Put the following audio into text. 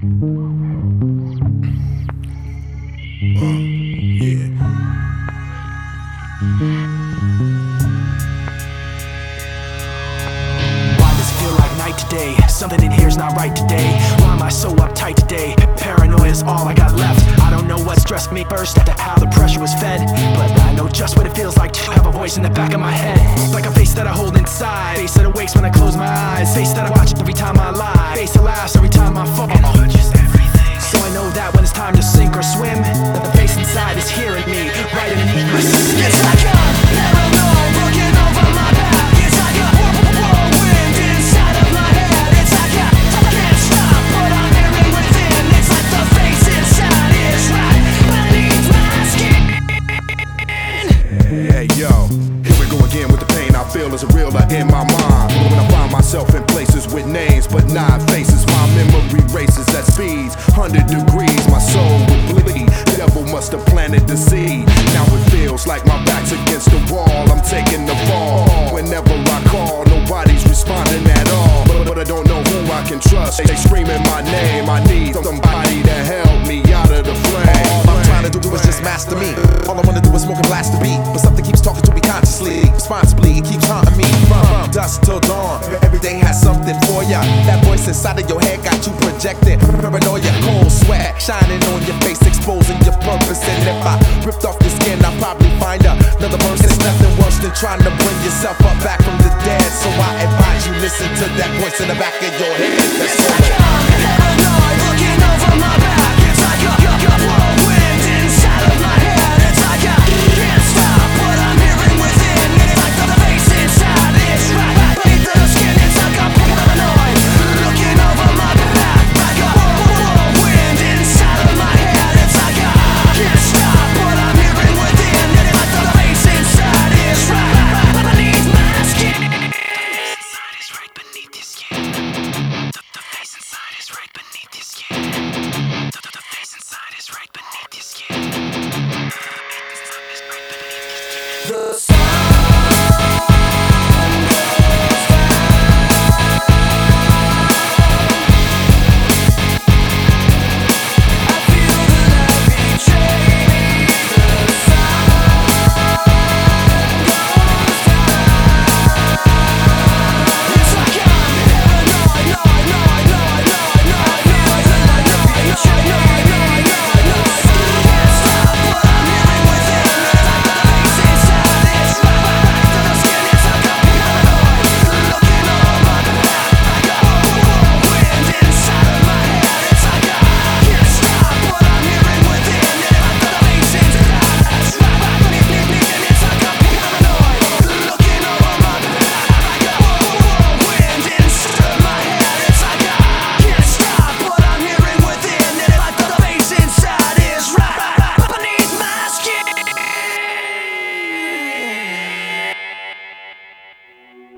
Yeah. Why does it feel like night today? Something in here's not right today. Why am I so uptight today? Paranoia is all I got left. I don't know what stressed me first, how the pressure was fed, but I know just what it feels like to have a voice in the back of my head. Like a face that I hold inside, face that awakes when I close my eyes, face that I watch every time I lie, face that laughs every time I fall. Just everything. So I know that when it's time to sink or swim, that the face inside is hearing me, right underneath my skin. It's like a paranoid looking over my back. It's like a whirlwind inside of my head. It's like I can't stop, but I'm hearing within. It's like the face inside is right beneath my skin. Hey yo, here we go again with the pain I feel is a realer in my mind. When I find myself in places with names but not faces, my memory races at speeds 100 degrees. My soul would bleed. The devil must have planted the seed. Now it feels like my back's against the wall. I'm taking the fall. Whenever I call, nobody's responding at all. But I don't know who I can trust. They screaming my name. I need somebody to help me out of the flame. All I'm trying to do is just master me. All I wanna do is smoke and blast the beat. But something keeps talking to me consciously, responsibly. It keeps haunting me from dusk till dawn. Every day has something for ya. That voice inside of your head got you projecting paranoia, cold sweat shining on your face, exposing your purpose. And if I ripped off your skin, I'll probably find another person. It's nothing worse than trying to bring yourself up back from the dead. So I advise you listen to that voice in the back of your head.